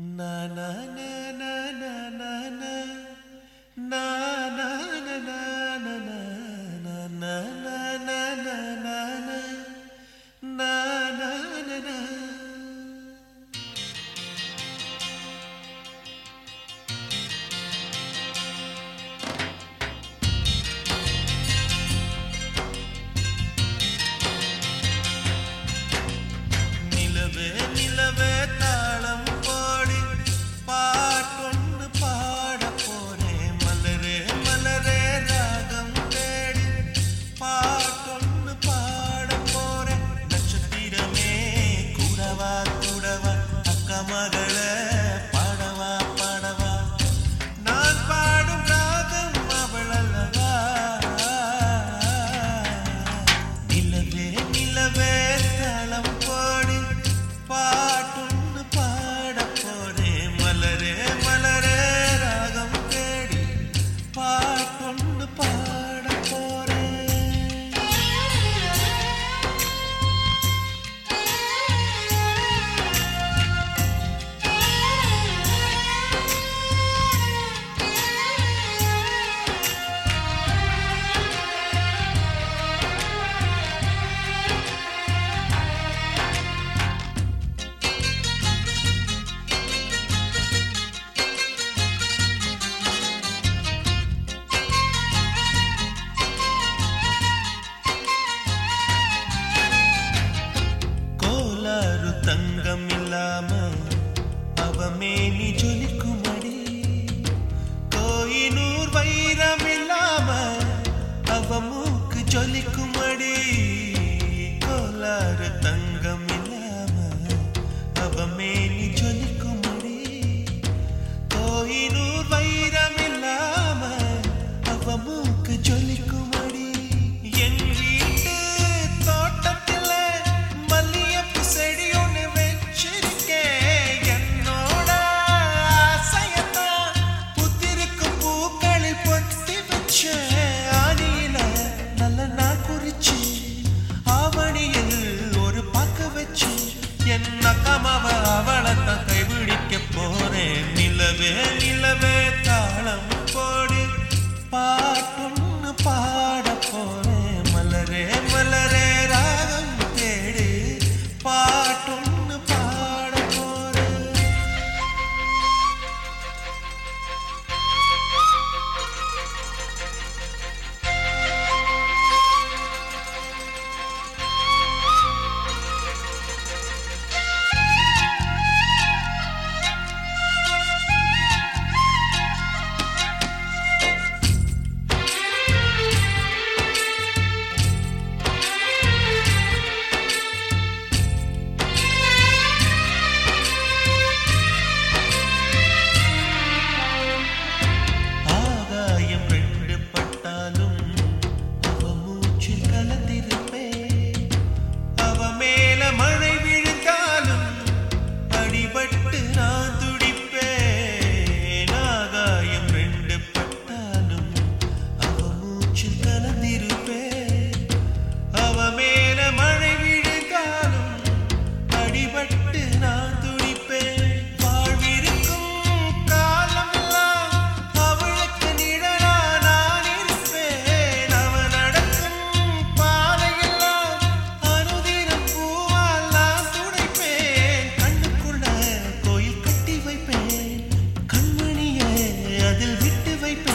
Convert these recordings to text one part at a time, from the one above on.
na na na na na na na na na na na na na na na na. நிலவே தாளம் போடி பாட்டொன்று பாட போறேன். மலரே மலரே ராகம் தேடி பாட்டொன்று பாட போறேன். நட்சத்திரமே கூடவா கூடவா அக்கா மகள பாடவா பாடவா. நான் பாடும் ராகம் அவள் அல்லவா. நிலவே நிலவே தாளம் போடி பாட்டொன்று பாட போறேன். மலரே மலரே ராகம் தேடி பாட்டொன்று பாட போறேன். தங்கம் இல்லாம அவ மேனி ஜொலிக்குமடி. கோயினூர் வைரம் இல்லாம அவ மூக்கு ஜொலிக்குமடி. கோலாறு தங்கம் இல்லாம அவ மேனி ஜொலிக்குமடி. கோயினூர் வைரம் இல்லாம அவ மூக்கு ஜொலிக்குமடி. என் வீட்டு தோட்டத்தில் மல்லியப்பு செடி அவளைத்தான் கைபிடிக்க போறேன். நிலவே நிலவே தாளம் போடி பாட்டொன்று பாட போறேன். மலரே மலரே ராகம் தேடி பாட்டொன்று பாட போறேன்.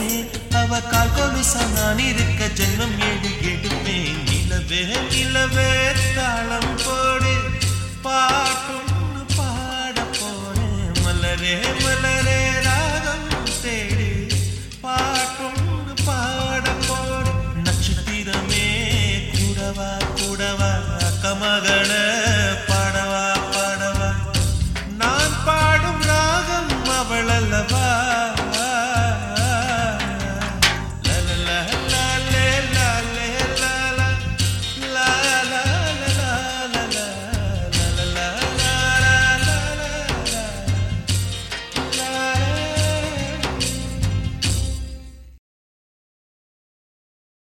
கால் கொலுசா நான் இருக்க ஜென்மம் எடுப்பேன். நிலவே நிலவே